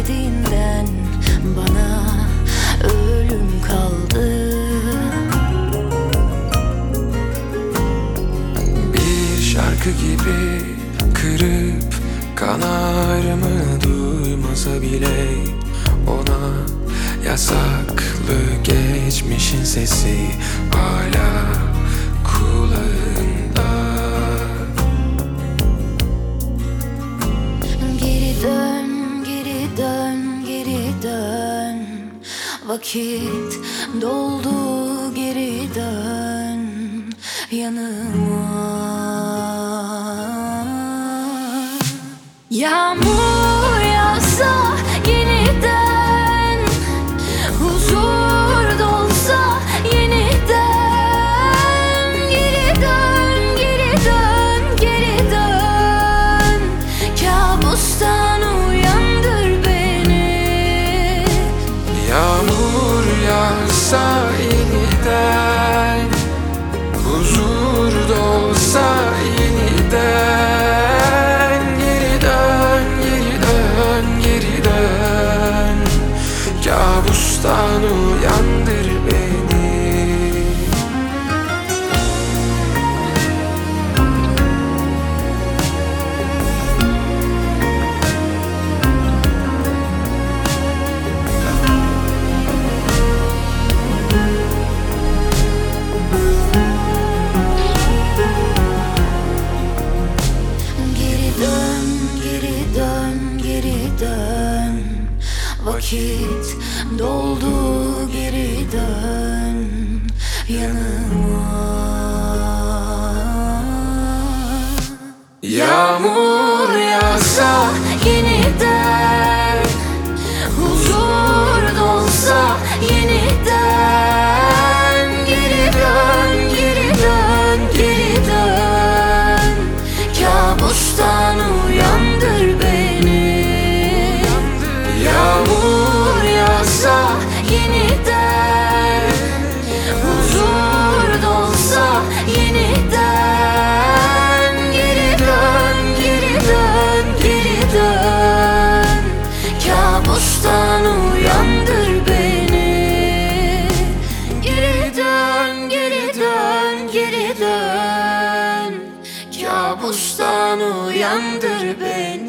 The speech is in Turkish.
söylediğinden bana ölüm kaldı. Bir şarkı gibi kırıp kanarımı duymasa bile ona yasaklı geçmişin sesi hala kulağında. Geri dön, geri dön, geri dön. Vakit doldu, geri dön yanıma. Yağmur yağsa yeniden, huzur dolsa yeniden. Geri dön, geri dön, geri dön. Kabustan uyandır beni. Yağmur yağsa yeniden, huzur dolsa yeniden. Geri dön, geri dön, geri dön. Kabustan uyandır beni. Vakit doldu, geri dön yanıma. Yağmur yağsa Yeniden, huzur dolsa yeniden. Geri dön, geri dön, geri dön. Kabustan uyandır beni. yağmur Yağsa yeniden, huzur dolsa yeniden. Geri dön, geri dön, geri dön. Kabustan uyandır beni. Geri dön, geri dön, geri dön. Kabustan uyandır beni.